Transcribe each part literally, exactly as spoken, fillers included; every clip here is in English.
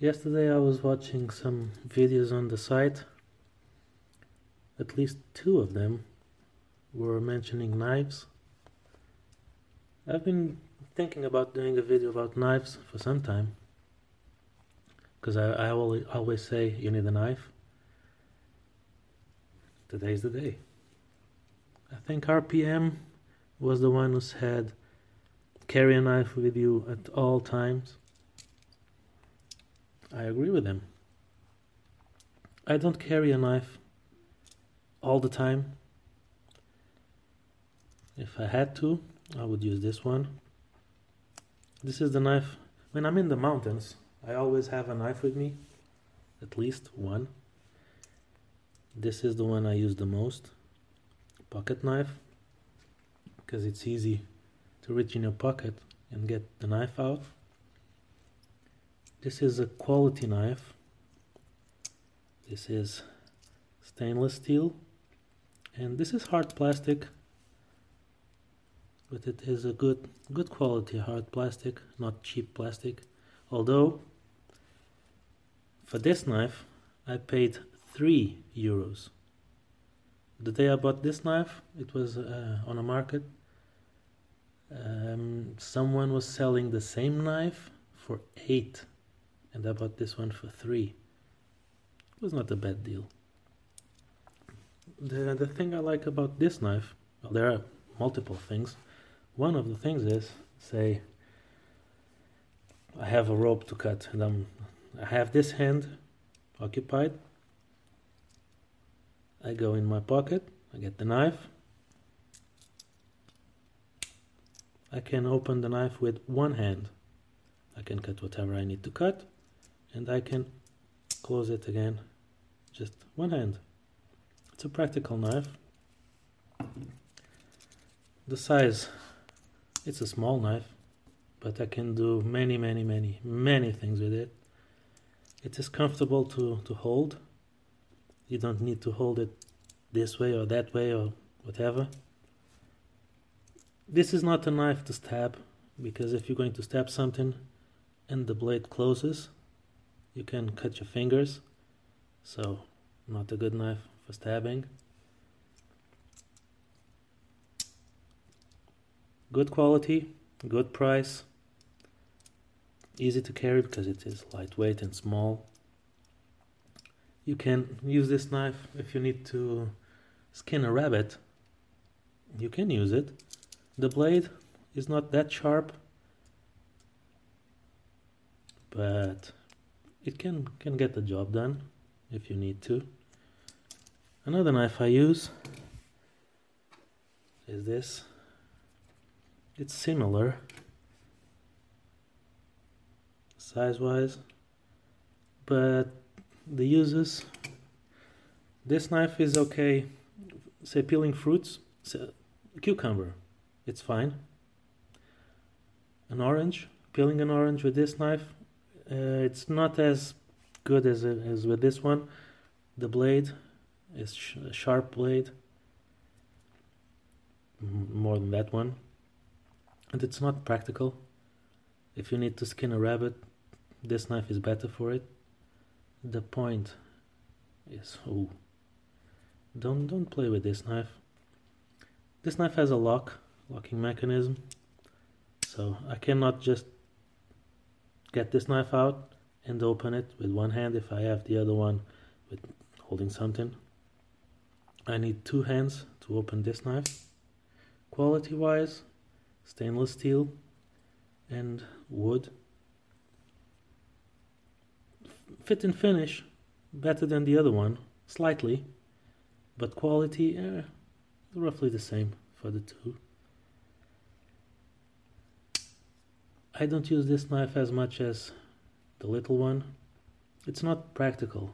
Yesterday I was watching some videos on the site. At least two of them were mentioning knives. I've been thinking about doing a video about knives for some time, because I, I always, always say you need a knife. Today's the day. I think R P M was the one who said carry a knife with you at all times. I agree with him. I don't carry a knife all the time. If I had to, I would use this one. This is the knife. When I'm in the mountains, I always have a knife with me, at least one. This is the one I use the most. Pocket knife, because it's easy to reach in your pocket and get the knife out. This is a quality knife. This is stainless steel, and this is hard plastic, but it is a good good quality hard plastic, not cheap plastic. Although for this knife I paid three euros. The day I bought this knife, it was uh, on a market. Um, someone was selling the same knife for eight, and I bought this one for three. It was not a bad deal. The the thing I like about this knife, well, there are multiple things. One of the things is, say, I have a rope to cut, and I'm, I have this hand occupied. I go in my pocket, I get the knife. I can open the knife with one hand. I can cut whatever I need to cut, and I can close it again, just one hand. It's a practical knife. The size, it's a small knife, but I can do many, many, many, many things with it. It is comfortable to, to hold. You don't need to hold it this way or that way or whatever. This is not a knife to stab, because if you're going to stab something and the blade closes, you can cut your fingers. So, not a good knife for stabbing. Good quality, good price, easy to carry because it is lightweight and small. You can use this knife if you need to skin a rabbit. You can use it. The blade is not that sharp, but it can, can get the job done if you need to. Another knife I use is this. It's similar size-wise, but the uses. This knife is okay, say peeling fruits, say, cucumber, it's fine. An orange, peeling an orange with this knife, uh, it's not as good as, as with this one. The blade is sh a sharp blade, more than that one, and it's not practical. If you need to skin a rabbit, this knife is better for it. The point is, ooh, don't don't play with this knife. This knife has a lock, locking mechanism, so I cannot just get this knife out and open it with one hand if I have the other one with holding something. I need two hands to open this knife. Quality wise, stainless steel and wood. Fit and finish, better than the other one, slightly, but quality, eh, roughly the same for the two. I don't use this knife as much as the little one. It's not practical.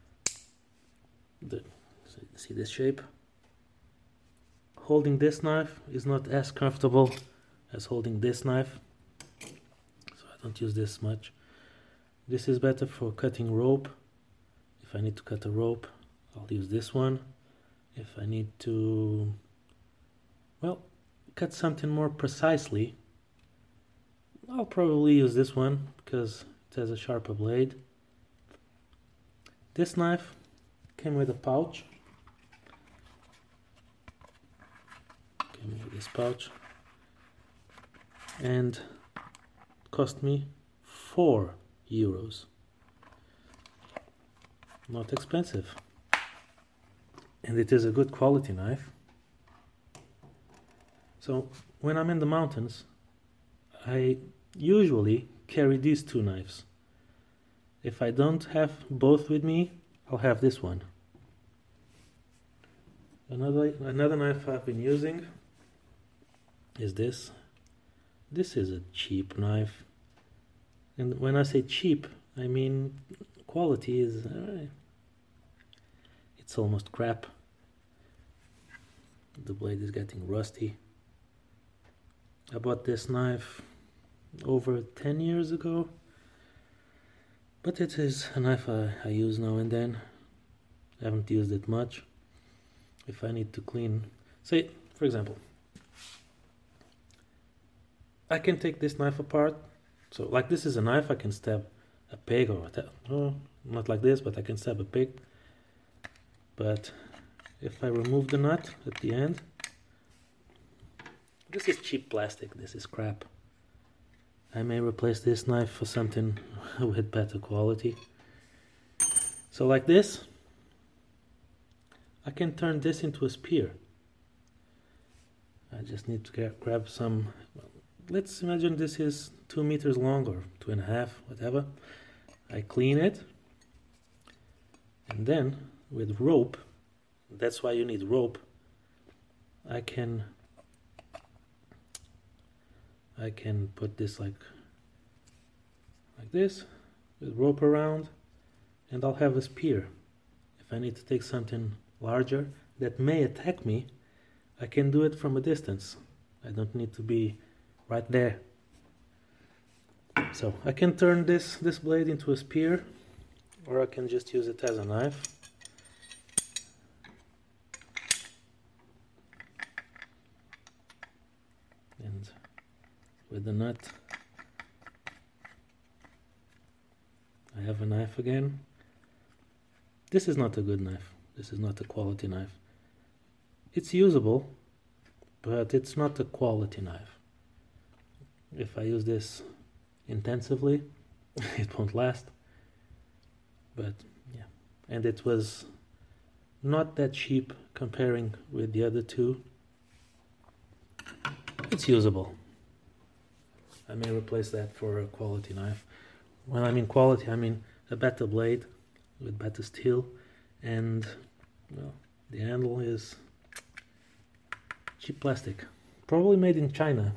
The, see this shape? Holding this knife is not as comfortable as holding this knife, so I don't use this much. This is better for cutting rope. If I need to cut a rope, I'll use this one. If I need to, well, cut something more precisely, I'll probably use this one because it has a sharper blade. This knife came with a pouch. Came with this pouch. And cost me four euros. Not expensive. And it is a good quality knife. So when I'm in the mountains, I usually carry these two knives. If I don't have both with me, I'll have this one. Another another knife I've been using is this. This is a cheap knife. And when I say cheap, I mean quality is uh, it's almost crap. The blade is getting rusty. I bought this knife over ten years ago, but it is a knife I, I use now and then. I haven't used it much. If I need to clean, say for example, I can take this knife apart. So like this is a knife, I can stab a pig or whatever. Oh, not like this, but I can stab a pig. But if I remove the nut at the end, this is cheap plastic, this is crap. I may replace this knife for something with better quality. So like this, I can turn this into a spear. I just need to get, grab some, let's imagine this is two meters long or two and a half, whatever. I clean it, and then with rope, that's why you need rope, I can I can put this like like this with rope around, and I'll have a spear. If I need to take something larger that may attack me, I can do it from a distance. I don't need to be right there. So I can turn this this blade into a spear, or I can just use it as a knife. And with the nut, I have a knife again. This is not a good knife. This is not a quality knife. It's usable, but it's not a quality knife. If I use this intensively, it won't last. But yeah, and it was not that cheap comparing with the other two. It's usable. I may replace that for a quality knife. When I mean quality, I mean a better blade with better steel, and well, the handle is cheap plastic, probably made in China.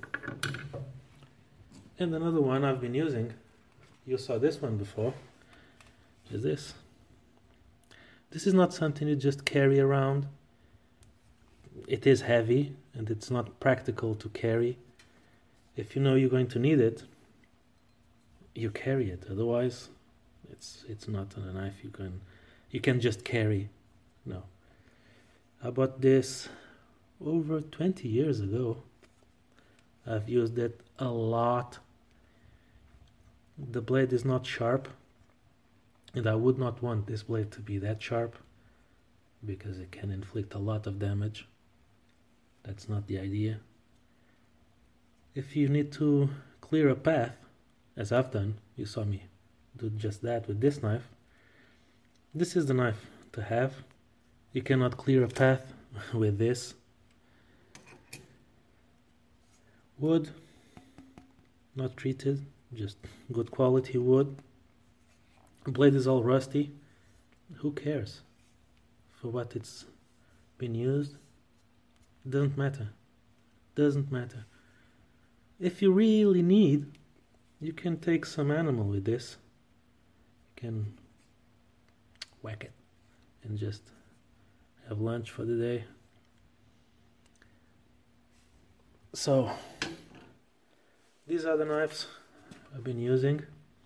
And another one I've been using, you saw this one before, is this. This is not something you just carry around. It is heavy and it's not practical to carry. If you know you're going to need it, you carry it. Otherwise, it's it's not a knife you can you can just carry. No. I bought this over twenty years ago. I've used it a lot. The blade is not sharp, and I would not want this blade to be that sharp because it can inflict a lot of damage. That's not the idea. If you need to clear a path, as I've done, you saw me do just that with this knife, this is the knife to have. You cannot clear a path with this. Wood, not treated, just good quality wood. Blade is all rusty. Who cares? For what it's been used, doesn't matter. Doesn't matter. If you really need, you can take some animal with this. You can whack it and just have lunch for the day. So, these are the knives I've been using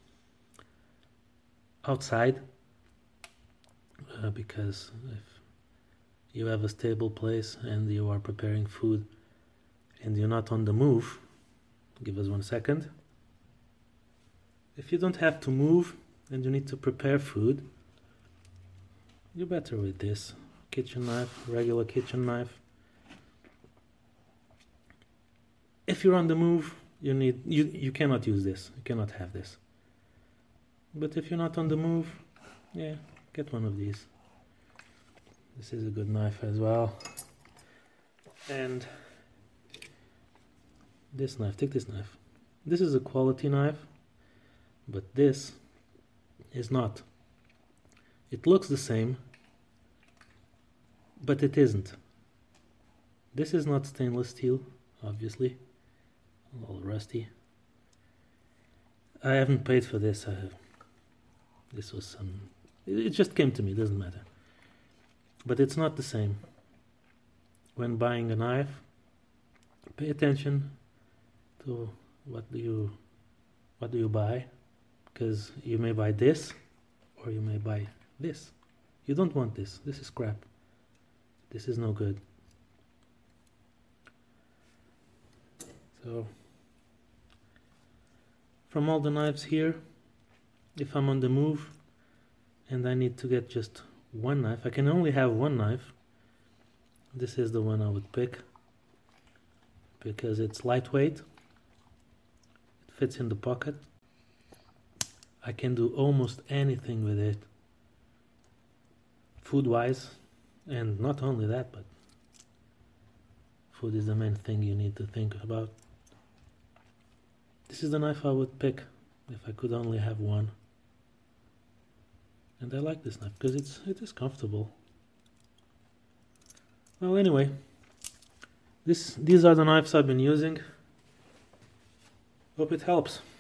outside, uh, because if you have a stable place and you are preparing food and you're not on the move, give us one second. If you don't have to move and you need to prepare food, you're better with this. Kitchen knife, regular kitchen knife. If you're on the move, you need you, you cannot use this. You cannot have this. But if you're not on the move, yeah, get one of these. This is a good knife as well. And this knife, take this knife. This is a quality knife, but this is not. It looks the same, but it isn't. This is not stainless steel, obviously. A little rusty. I haven't paid for this. I have, this was some... It just came to me, doesn't matter. But it's not the same. When buying a knife, pay attention to what do you what do you buy, because you may buy this or you may buy this. You don't want this. This is crap. This is no good. So from all the knives here, if I'm on the move and I need to get just one knife, I can only have one knife. This is the one I would pick because it's lightweight, it fits in the pocket, I can do almost anything with it, food wise, and not only that, but food is the main thing you need to think about. This is the knife I would pick if I could only have one. And I like this knife because it's it is comfortable. Well, anyway, this these are the knives I've been using. Hope it helps.